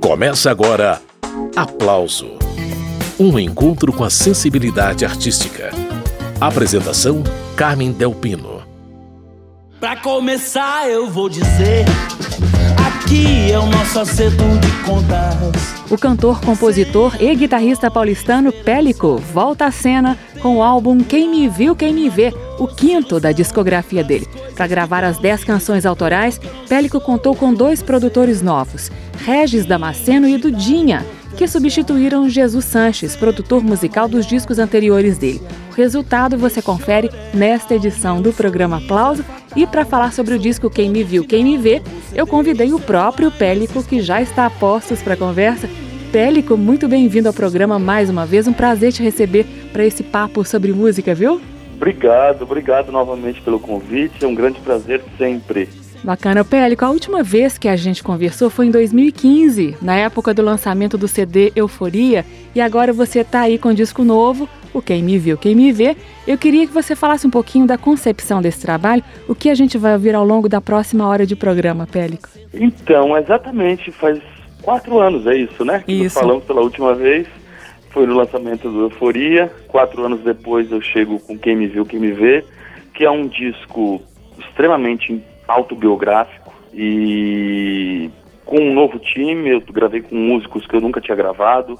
Começa agora Aplauso, um encontro com a sensibilidade artística. Apresentação, Carmen Del Pino. Pra começar eu vou dizer, aqui é o nosso acerto de contas. O cantor, compositor e guitarrista paulistano Pélico volta à cena com o álbum Quem Me Viu, Quem Me Vê, o quinto da discografia dele. Para gravar as 10 canções autorais, Pélico contou com 2 produtores novos, Regis Damasceno e Dudinha, que substituíram Jesus Sanches, produtor musical dos discos anteriores dele. O resultado você confere nesta edição do programa Aplauso. E para falar sobre o disco Quem Me Viu, Quem Me Vê, eu convidei o próprio Pélico, que já está a postos para a conversa. Pélico, muito bem-vindo ao programa mais uma vez. Um prazer te receber para esse papo sobre música, viu? Obrigado novamente pelo convite. É um grande prazer sempre. Bacana. Pélico, a última vez que a gente conversou foi em 2015, na época do lançamento do CD Euforia, e agora você está aí com um disco novo, o Quem Me Viu, Quem Me Vê. Eu queria que você falasse um pouquinho da concepção desse trabalho, o que a gente vai ouvir ao longo da próxima hora de programa, Pélico. Então, exatamente, faz 4 anos, é isso, né? Que nós falamos pela última vez, foi no lançamento do Euforia. 4 anos depois eu chego com Quem Me Viu, Quem Me Vê, que é um disco extremamente autobiográfico e com um novo time. Eu gravei com músicos que eu nunca tinha gravado,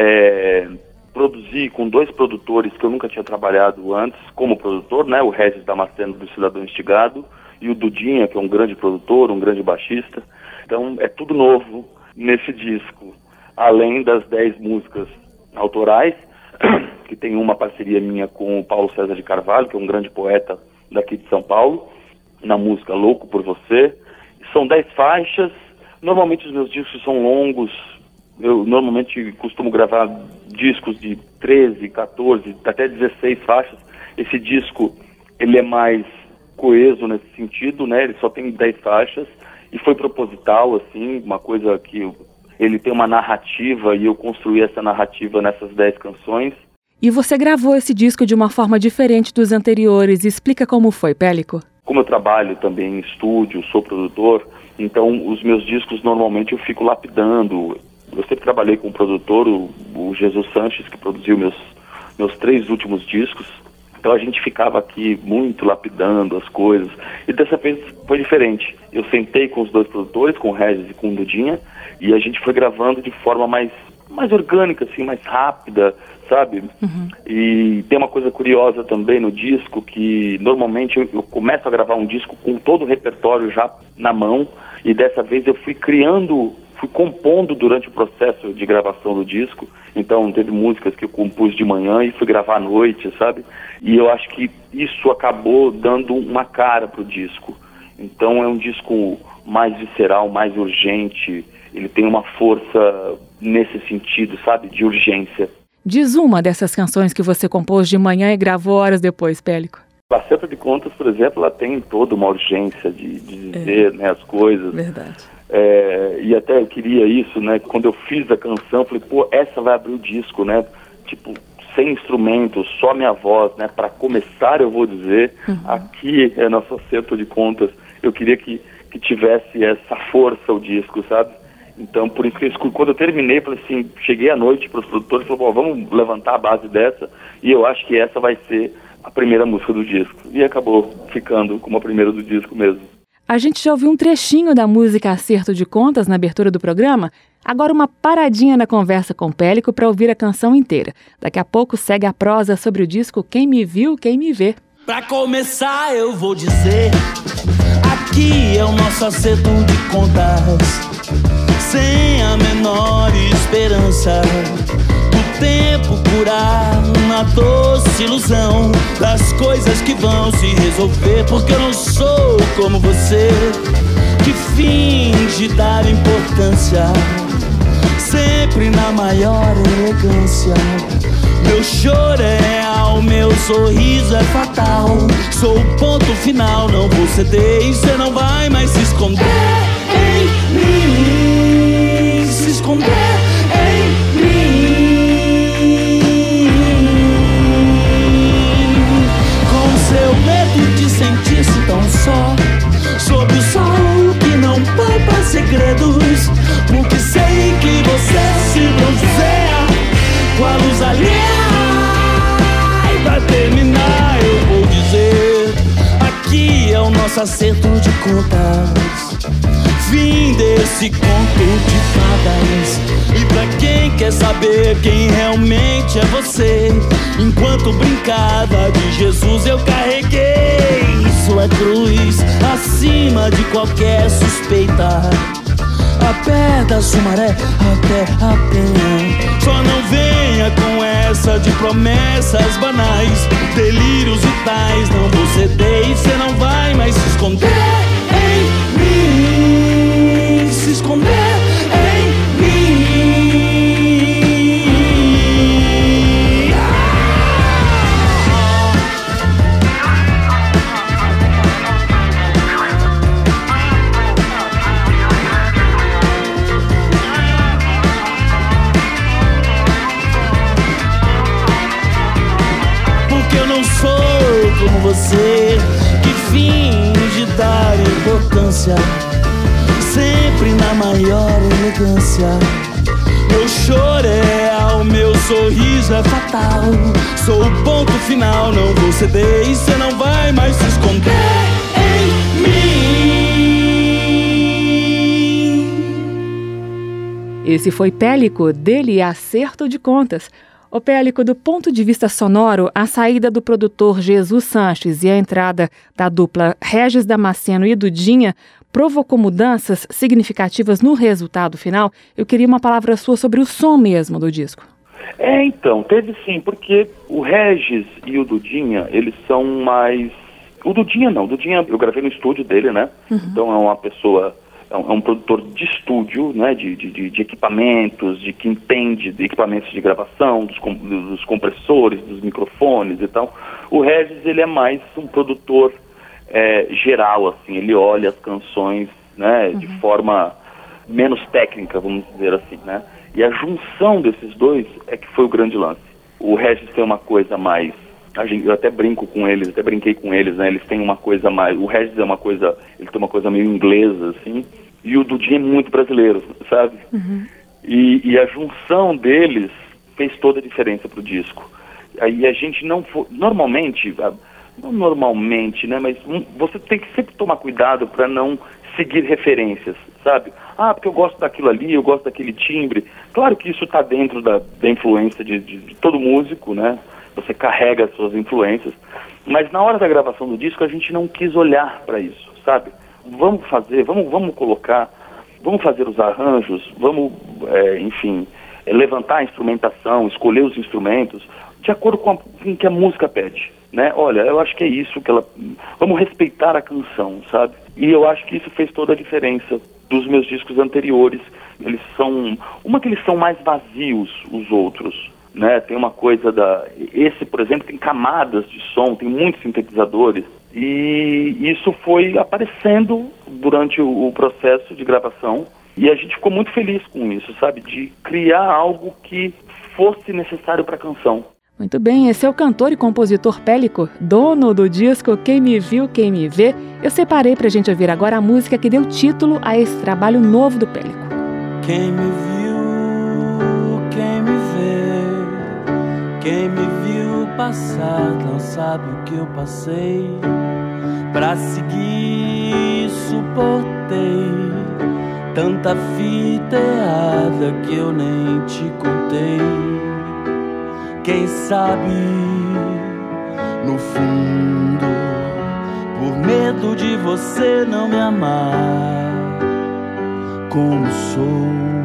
produzi com 2 produtores que eu nunca tinha trabalhado antes como produtor, né? O Regis Damasceno do Cidadão Instigado e o Dudinha, que é um grande produtor, um grande baixista. Então é tudo novo nesse disco, além das 10 músicas autorais, que tem uma parceria minha com o Paulo César de Carvalho, que é um grande poeta daqui de São Paulo, na música Louco por Você. São 10 faixas. Normalmente os meus discos são longos. Eu normalmente costumo gravar discos de 13, 14, até 16 faixas. Esse disco, ele é mais coeso nesse sentido, né? Ele só tem 10 faixas e foi proposital, assim, uma coisa que ele tem uma narrativa e eu construí essa narrativa nessas 10 canções. E você gravou esse disco de uma forma diferente dos anteriores. Explica como foi, Pélico. Como eu trabalho também em estúdio, sou produtor, então os meus discos normalmente eu fico lapidando. Eu sempre trabalhei com um produtor, o Jesus Sanches, que produziu meus 3 últimos discos. Então a gente ficava aqui muito lapidando as coisas. E dessa vez foi diferente. Eu sentei com os 2 produtores, com o Regis e com o Dudinha, e a gente foi gravando de forma mais orgânica, assim, mais rápida, sabe? Uhum. E tem uma coisa curiosa também no disco, que normalmente eu começo a gravar um disco com todo o repertório já na mão, e dessa vez eu fui compondo durante o processo de gravação do disco. Então teve músicas que eu compus de manhã e fui gravar à noite, sabe? E eu acho que isso acabou dando uma cara pro disco. Então é um disco mais visceral, mais urgente, ele tem uma força nesse sentido, sabe? De urgência. Diz uma dessas canções que você compôs de manhã e gravou horas depois, Pélico. Acerto de Contas, por exemplo, ela tem toda uma urgência de dizer, né, as coisas. Verdade. E até eu queria isso, né? Quando eu fiz a canção, falei, essa vai abrir o disco, né? Tipo, sem instrumentos, só minha voz, né? Para começar, eu vou dizer, aqui é nosso acerto de contas. Eu queria que tivesse essa força o disco, sabe? Então, por isso que quando eu terminei, falei assim, cheguei à noite para os produtores e falei, vamos levantar a base dessa, e eu acho que essa vai ser a primeira música do disco. E acabou ficando como a primeira do disco mesmo. A gente já ouviu um trechinho da música Acerto de Contas na abertura do programa. Agora uma paradinha na conversa com o Pélico para ouvir a canção inteira. Daqui a pouco segue a prosa sobre o disco Quem Me Viu, Quem Me Vê. Pra começar eu vou dizer, aqui é o nosso acerto de contas, sem a menor esperança do tempo curar uma doce ilusão das coisas que vão se resolver. Porque eu não sou como você, que finge dar importância sempre na maior elegância. Meu choro é real, meu sorriso é fatal. Sou o ponto final, não vou ceder e cê não vai mais se esconder em mim, se esconder em mim. Com seu medo de sentir-se tão só, sob o sol que não poupa segredos, porque sei que acerto de contas, fim desse conto de fadas. E pra quem quer saber quem realmente é você, enquanto brincava de Jesus eu carreguei sua cruz acima de qualquer suspeita. A pé da Sumaré até a Penha. Só não venha com essa de promessas banais, delírios vitais. Não vou ceder e cê não vai mais se esconder em mim. Se esconder em mim. Como você, que finge dar importância, sempre na maior elegância. Meu choro é real, meu sorriso é fatal. Sou o ponto final, não vou ceder e cê não vai mais se esconder em mim. Esse foi Pélico, dele Acerto de Contas. Ô Pélico, do ponto de vista sonoro, a saída do produtor Jesus Sanches e a entrada da dupla Regis Damasceno e Dudinha provocou mudanças significativas no resultado final. Eu queria uma palavra sua sobre o som mesmo do disco. Então, teve sim, porque o Regis e o Dudinha, eles são mais... O Dudinha não, o Dudinha eu gravei no estúdio dele, né? Uhum. Então é uma pessoa... É um produtor de estúdio, né, de equipamentos, que entende de equipamentos de gravação, dos compressores, dos microfones e tal. O Regis, ele é mais um produtor geral, assim, ele olha as canções, né, de forma menos técnica, vamos dizer assim, né. E a junção desses dois é que foi o grande lance. O Regis tem uma coisa mais... Eu até brinco com eles, até brinquei com eles, né? Eles têm uma coisa mais... O Regis é uma coisa... Ele tem uma coisa meio inglesa, assim. E o Dudinha é muito brasileiro, sabe? Uhum. E a junção deles fez toda a diferença pro disco. Aí a gente não... Normalmente... Não normalmente, né? Mas você tem que sempre tomar cuidado para não seguir referências, sabe? Ah, porque eu gosto daquilo ali, eu gosto daquele timbre. Claro que isso está dentro da influência de todo músico, né? Você carrega as suas influências, mas na hora da gravação do disco a gente não quis olhar para isso, sabe? Vamos fazer, vamos colocar, vamos fazer os arranjos, vamos, enfim, levantar a instrumentação, escolher os instrumentos de acordo com o que a música pede, né? Olha, eu acho que é isso que ela... Vamos respeitar a canção, sabe? E eu acho que isso fez toda a diferença dos meus discos anteriores. Eles são... Uma que eles são mais vazios, os outros, né? Tem uma coisa esse, por exemplo, tem camadas de som, tem muitos sintetizadores, e isso foi aparecendo durante o processo de gravação, e a gente ficou muito feliz com isso, sabe? De criar algo que fosse necessário para a canção. Muito bem, esse é o cantor e compositor Pélico, dono do disco Quem Me Viu, Quem Me Vê. Eu separei pra gente ouvir agora a música que deu título a esse trabalho novo do Pélico. Quem me viu, quem me vê, quem me viu passar não sabe o que eu passei. Pra seguir suportei tanta fita errada que eu nem te contei. Quem sabe, no fundo, por medo de você não me amar como sou.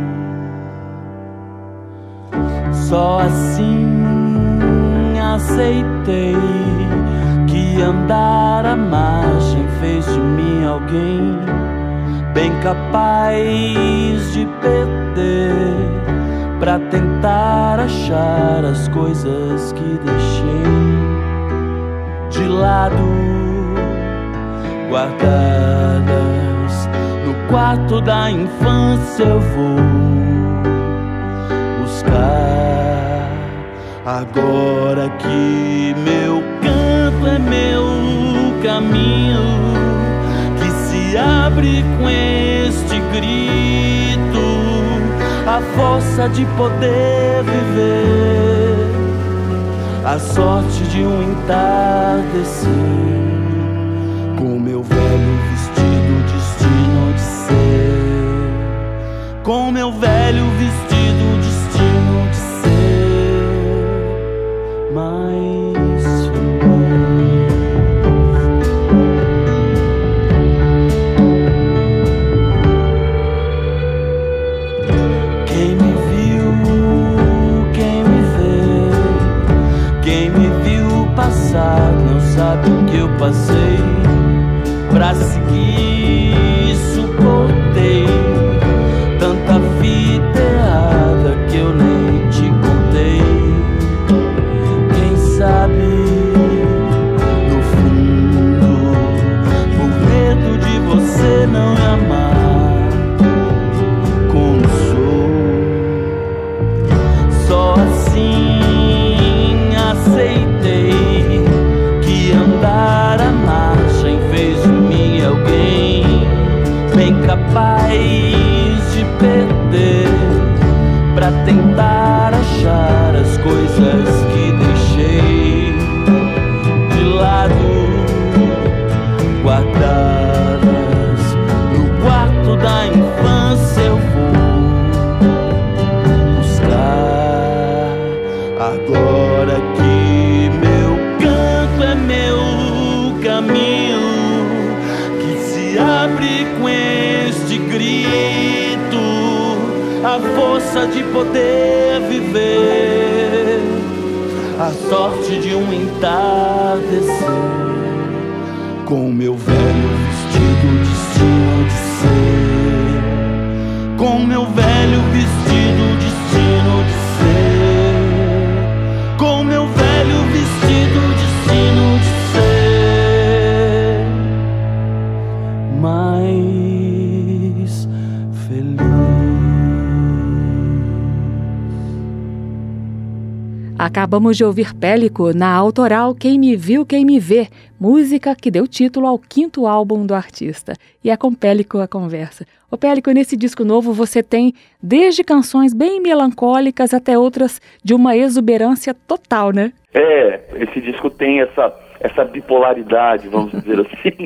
Só assim aceitei que andar à margem fez de mim alguém bem capaz de perder pra tentar achar as coisas que deixei de lado, guardadas no quarto da infância. Eu vou buscar agora que meu canto é meu caminho, que se abre com este grito, a força de poder viver, a sorte de um entardecer Com meu velho vestido, destino de ser. Com meu velho vestido, destino de ser mais feliz. Quem me viu, quem me vê, quem me viu passar, não sabe o que eu passei. Pra seguir, suportei tanta vida errada que eu nem te contei. Quem sabe, no fundo, por medo de você não me amar como sou, só assim aceitei que andar a marcha em vez de mim alguém bem capaz de perder pra tentar achar as coisas que deixei de lado, guardadas no quarto da infância. Eu vou buscar agora que meu canto é meu caminho, que se abre com este grito, a força de poder viver, a sorte de um entardecer. Com meu velho vestido, destino de ser. Com meu velho vestido, destino de ser. Com meu velho vestido, destino de ser mais feliz. Acabamos de ouvir Pélico na autoral Quem Me Viu, Quem Me Vê, música que deu título ao 5º álbum do artista. E é com Pélico a conversa. Ô Pélico, nesse disco novo você tem desde canções bem melancólicas até outras de uma exuberância total, né? Esse disco tem essa bipolaridade, vamos dizer assim.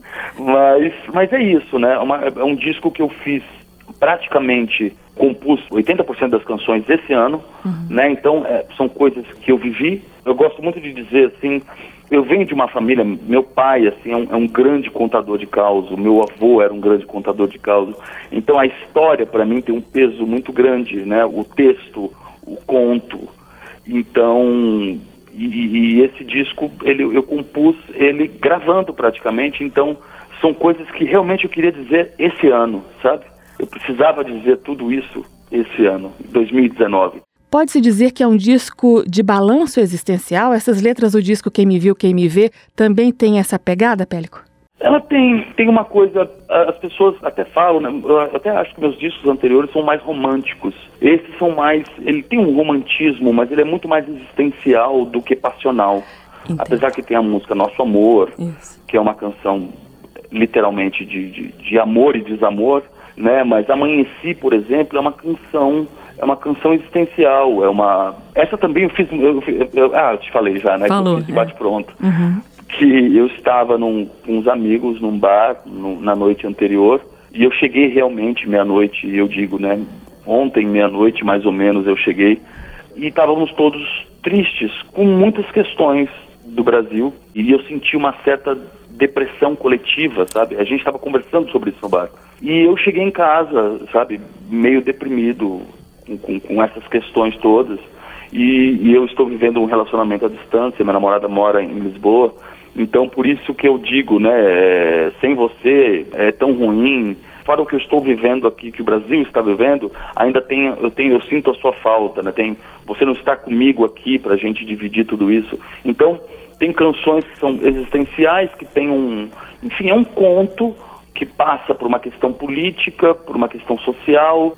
mas é isso, né? É um disco que eu fiz praticamente, compus 80% das canções esse ano, né? Então são coisas que eu vivi. Eu gosto muito de dizer assim, eu venho de uma família, meu pai assim é um grande contador de causos, meu avô era um grande contador de causos. Então a história para mim tem um peso muito grande, né? O texto, o conto. Então e esse disco eu compus ele gravando praticamente. Então são coisas que realmente eu queria dizer esse ano, sabe? Eu precisava dizer tudo isso esse ano, 2019. Pode-se dizer que é um disco de balanço existencial? Essas letras do disco Quem Me Viu, Quem Me Vê também tem essa pegada, Pélico? Ela tem uma coisa, as pessoas até falam, né? Eu até acho que meus discos anteriores são mais românticos. Esses são mais, ele tem um romantismo, mas ele é muito mais existencial do que passional. Entendi. Apesar que tem a música Nosso Amor, isso, que é uma canção literalmente de amor e desamor, né? Mas Amanheci, por exemplo, é uma canção existencial, essa também eu fiz, eu te falei já, né? Falou, que eu fiz de bate-pronto. Que eu estava com uns amigos num bar na noite anterior, e eu cheguei realmente meia-noite, eu digo, né? Ontem, meia-noite, mais ou menos, eu cheguei, e estávamos todos tristes, com muitas questões do Brasil, e eu senti uma certa depressão coletiva, sabe? A gente estava conversando sobre isso no bar. E eu cheguei em casa, sabe, meio deprimido com essas questões todas. E eu estou vivendo um relacionamento à distância, minha namorada mora em Lisboa. Então, por isso que eu digo, né, sem você é tão ruim. Fora o que eu estou vivendo aqui, que o Brasil está vivendo, ainda eu sinto a sua falta, né? Você não está comigo aqui para a gente dividir tudo isso. Então, tem canções que são existenciais, que tem enfim, é um conto que passa por uma questão política, por uma questão social,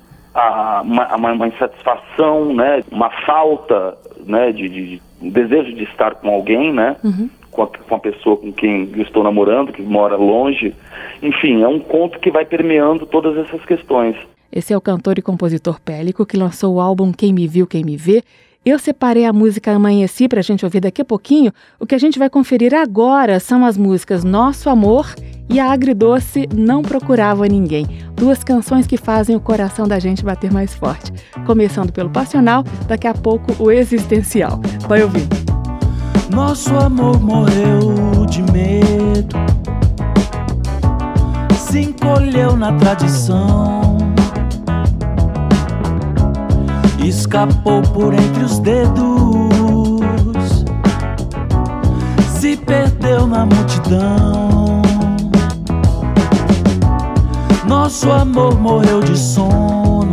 uma insatisfação, né? Uma falta, né? De desejo de estar com alguém, né? Com a pessoa com quem eu estou namorando, que mora longe. Enfim, é um conto que vai permeando todas essas questões. Esse é o cantor e compositor Pélico, que lançou o álbum Quem Me Viu, Quem Me Vê. Eu separei a música Amanheci para a gente ouvir daqui a pouquinho. O que a gente vai conferir agora são as músicas Nosso Amor e a agridoce Não Procurava Ninguém. 2 canções que fazem o coração da gente bater mais forte. Começando pelo passional, daqui a pouco o existencial. Vai ouvir. Nosso amor morreu de medo, se encolheu na tradição, escapou por entre os dedos, se perdeu na multidão. Nosso amor morreu de sono,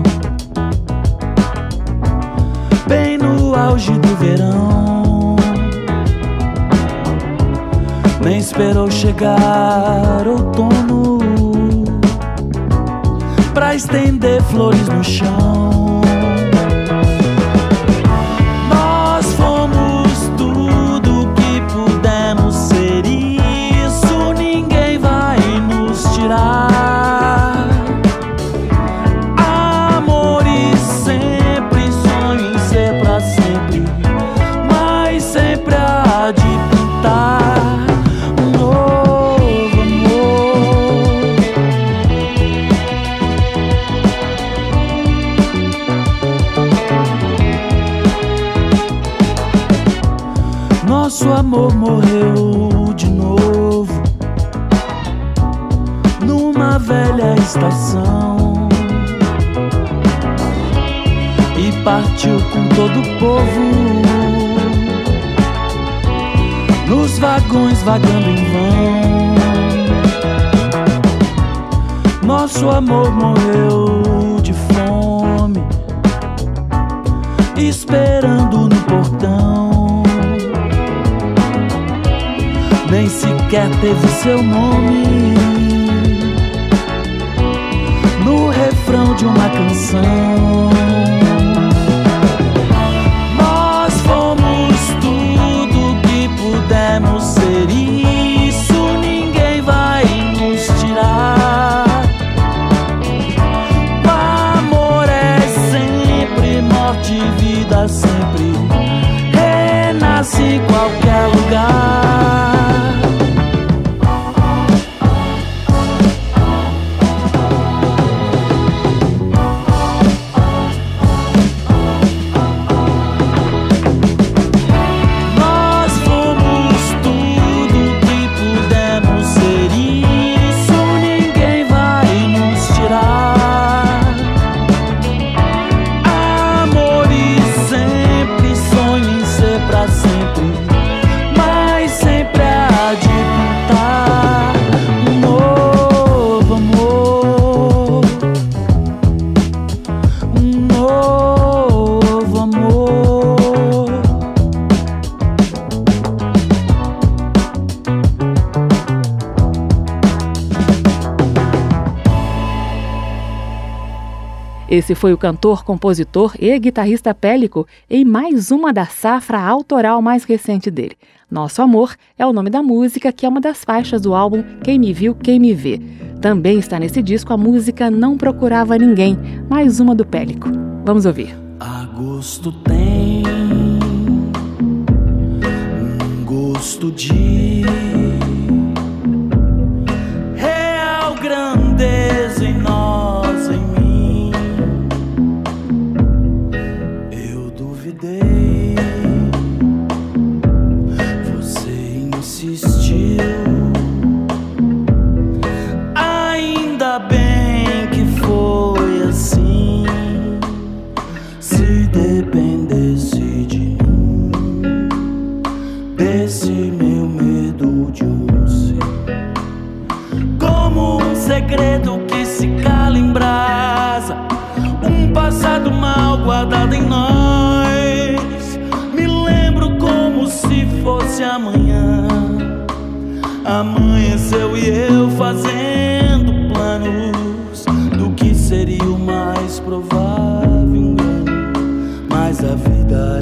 bem no auge do verão. Nem esperou chegar outono pra estender flores no chão. Nós fomos tudo que pudemos ser, isso ninguém vai nos tirar. Amores sempre, sonho em ser pra sempre, mas sempre há de pintar. Nosso amor morreu de novo numa velha estação e partiu com todo o povo nos vagões vagando em vão. Nosso amor morreu de fome, esperando no portão. Nem sequer teve seu nome no refrão de uma canção. Nós fomos tudo que pudemos ser, isso ninguém vai nos tirar. O amor é sempre morte e vida sempre, renasce em qualquer lugar. Esse foi o cantor, compositor e guitarrista Pélico em mais uma da safra autoral mais recente dele. Nosso Amor é o nome da música, que é uma das faixas do álbum Quem Me Viu, Quem Me Vê. Também está nesse disco a música Não Procurava Ninguém, mais uma do Pélico. Vamos ouvir. Agosto tem um gosto de real grandeza em nós, em mim. Eu duvidei, você insistiu. Ainda bem que foi assim. Se dependesse de mim, desse meu medo de um ser, como um segredo que se cala em brasa, um passado mal guardado em nós. Me lembro como se fosse amanhã. Amanheceu e eu fazendo planos do que seria o mais provável engano. Mas a vida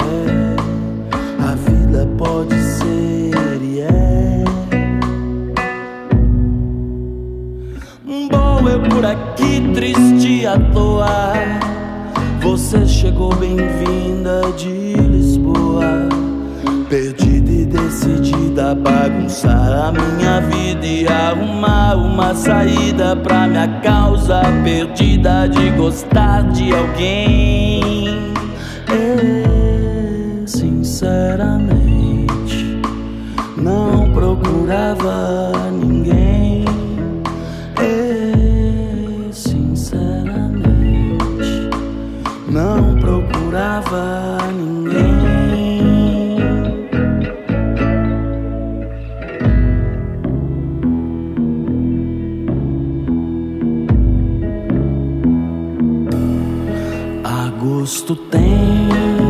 pode ser e é. Bom, eu por aqui triste à toa, você chegou chegou bem-vinda de Lisboa, perdida e decidida a bagunçar a minha vida e arrumar uma saída pra minha causa perdida de gostar de alguém. Sinceramente, não procurava ninguém. Sinceramente, não procurava ninguém. Agosto tem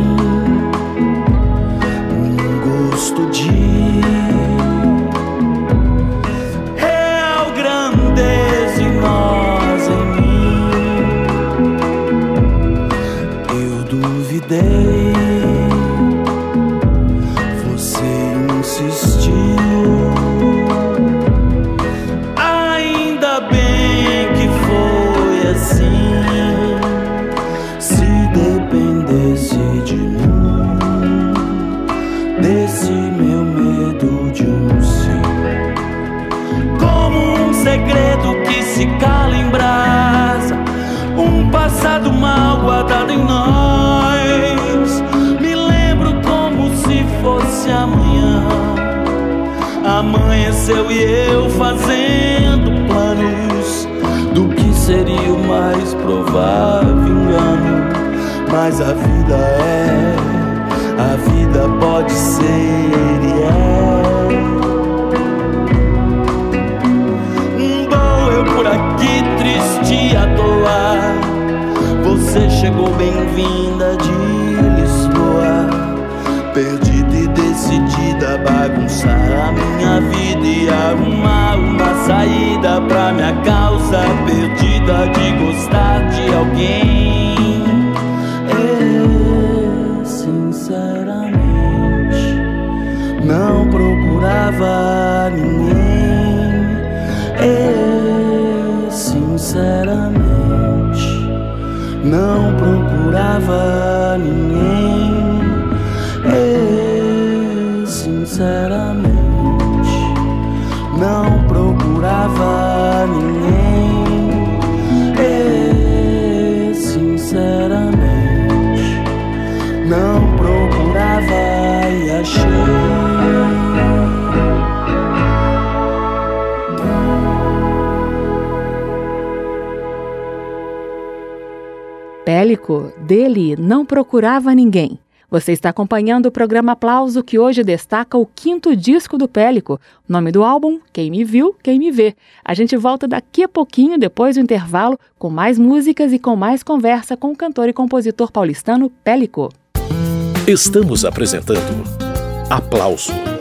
um gosto de real grandeza em nós, em mim. Eu duvidei, você insistiu. Ainda bem que foi assim. Dependesse de mim, desse meu medo de um sim, como um segredo que se cala em brasa, um passado mal guardado em nós. Me lembro como se fosse amanhã, amanheceu e eu fazendo planos do que seria o mais provável engano. Mas a vida pode ser e é. Bom, eu por aqui triste à toa, você chegou bem-vinda de Lisboa, perdida e decidida a bagunçar a minha vida e arrumar uma saída pra minha causa perdida de gostar de alguém. Sinceramente, não procurava ninguém. Sinceramente, não procurava ninguém. Sinceramente, não procurava ninguém. Sinceramente, não procurava e achei. Pélico, dele não procurava ninguém. Você está acompanhando o programa Aplauso, que hoje destaca o 5º disco do Pélico. O nome do álbum, Quem Me Viu, Quem Me Vê. A gente volta daqui a pouquinho, depois do intervalo, com mais músicas e com mais conversa com o cantor e compositor paulistano Pélico. Estamos apresentando Aplauso.